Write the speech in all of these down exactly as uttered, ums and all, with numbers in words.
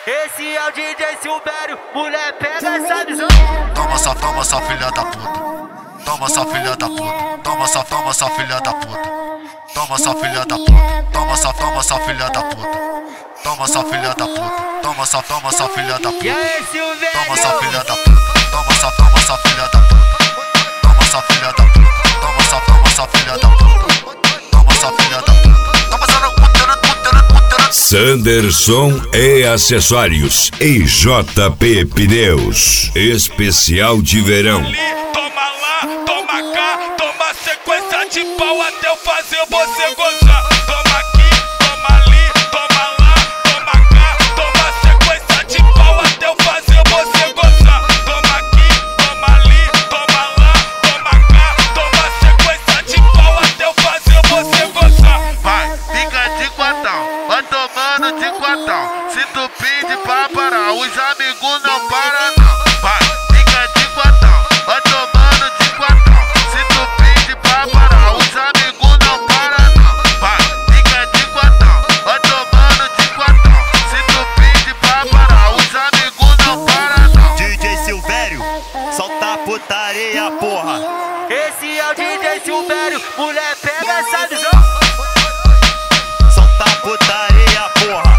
Esse é o D J Silvério, mulher pega essa visão. Toma essa, toma essa filha da puta. Toma essa filha da puta. Toma essa, toma essa filha da puta. Toma essa filha da puta. Toma essa, toma essa filha da puta. Toma essa filha da puta. Toma essa, toma essa filha da puta. E aí, Silvério? Toma essa filha da puta. Toma essa, toma essa filha da puta. Toma essa filha da puta. Toma essa, toma essa filha da puta. Toma essa filha da puta. Toma essa puta, puta, puta. Sanderson e Acessórios e J P Pneus, especial de verão. Toma lá, toma cá, toma sequência de pau até eu fazer você gozar. Toma aqui, toma ali, toma lá, toma cá, toma sequência de pau até eu fazer você gozar. Toma aqui, toma ali, toma lá, toma cá, toma sequência de pau até eu fazer você gozar. Vai, fica de quatão, vai tomando de quatão. Se tu pede pra parar, os amigos não param não. Vai, fica de quatão, vai tomando de quatão. Se tu pede pra parar, os amigos não param não. Vai, fica de quatão, vai tomando de quatão. Se tu pede pra parar, os amigos não param não. D J Silvério, solta a putaria, porra. Esse é o D J Silvério, mulher pega essa visão. Solta a putaria, porra.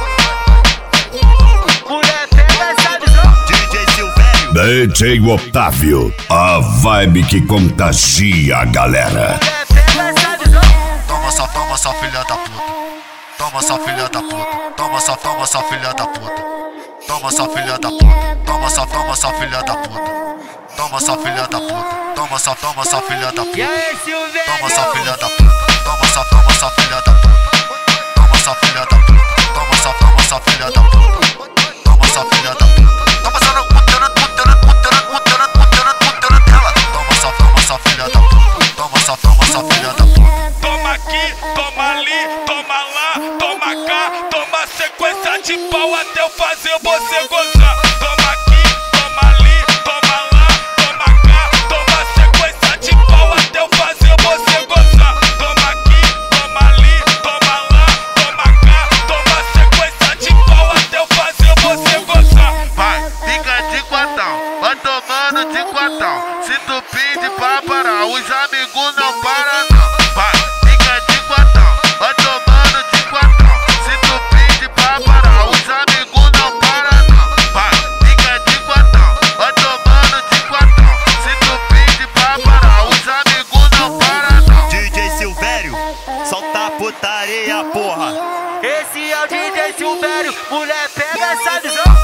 Mulher pega essa visão. D J Silvério, D J Otávio, a vibe que contagia a galera. Mulher pega essa visão. Toma essa, toma essa filha da puta. Toma essa filha da puta. Toma essa, toma essa filha da puta. Toma essa filha da puta. Toma essa, toma essa filha da puta. Toma essa filha da puta. Toma essa, toma essa filha da E puta. aí, Silvério? Toma essa filha da puta. Toma essa, toma essa filha da puta. Toma essa filha da puta. Toma essa, toma essa filha da puta. Toma essa filha da puta. Toma essa puta, puta, puta, puta, puta, puta dela. Toma essa, toma essa filha da puta. Toma essa, toma essa filha da puta. Toma aqui, toma ali, toma lá, toma cá, toma sequência de pau até eu fazer você gozar. Toma aqui, toma ali, toma lá, toma cá, toma sequência de pau até eu fazer você gozar. Toma aqui, toma ali, toma lá, toma cá, toma sequência de pau até eu fazer você gozar. Vai, fica de quatão, vai tomando de quatão. Se tu pede pra parar, os amigos não param não. Vai, fica de quatão, vai tomando de quatão. Se tu pede pra parar, os amigos não param não. Vai, fica de quatão, vai tomando de quatão. Se tu pede pra parar, os amigos não param não. D J Silvério, solta a putaria, porra. Esse é o D J Silvério, mulher pega essa visão.